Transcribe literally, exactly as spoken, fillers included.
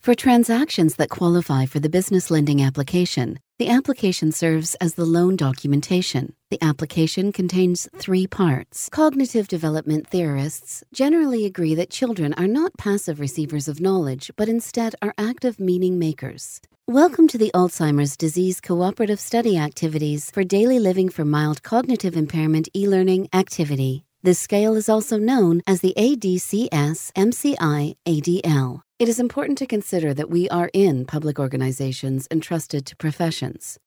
For transactions that qualify for the business lending application, the application serves as the loan documentation. The application contains three parts. Cognitive development theorists generally agree that children are not passive receivers of knowledge, but instead are active meaning makers. Welcome to the Alzheimer's Disease Cooperative Study Activities for Daily Living for Mild Cognitive Impairment e-learning activity. This scale is also known as the A D C S M C I A D L. It is important to consider that we are in public organizations entrusted to professions.